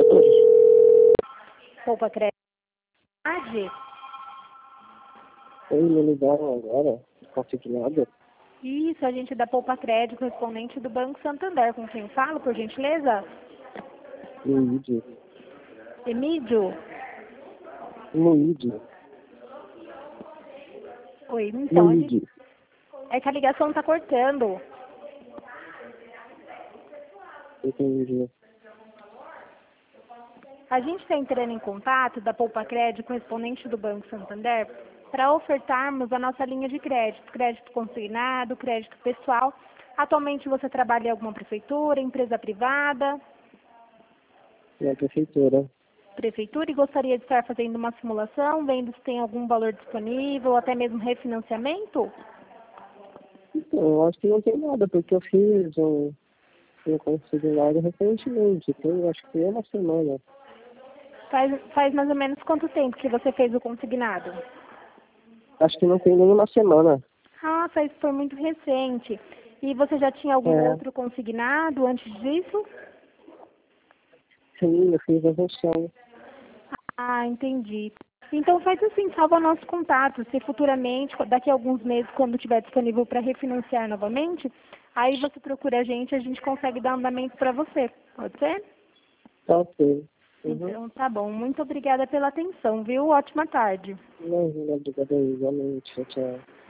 Poupa Crédito. Oi, me ligaram agora, consignado. Isso, a gente da Poupa Crédito, correspondente do Banco Santander. Com quem eu falo, por gentileza? Luíde. Emílio? Luíde. Oi, então, Luíde. é que a ligação tá cortando. Entendi. A gente está entrando em contato da Poupa Crédito, correspondente do Banco Santander, para ofertarmos a nossa linha de crédito, crédito consignado, crédito pessoal. Atualmente você trabalha em alguma prefeitura, empresa privada? Na prefeitura. Prefeitura, e gostaria de estar fazendo uma simulação, vendo se tem algum valor disponível, ou até mesmo refinanciamento? Então, eu acho que não tem nada, porque eu fiz um consignado recentemente. Tem, acho que tem uma semana. Faz mais ou menos quanto tempo que você fez o consignado? Acho que não tem nem uma semana. Ah, foi muito recente. E você já tinha algum É, outro consignado antes disso? sim, eu fiz a versão. Ah, entendi. Então faz assim, salva nosso contato. Se futuramente, daqui a alguns meses, quando estiver disponível para refinanciar novamente, aí você procura a gente consegue dar andamento para você. Pode ser? Tá ok. Uhum. Então tá bom. Muito obrigada pela atenção, viu? Ótima tarde. Imagina, obrigado aí, igualmente. Tchau, tchau.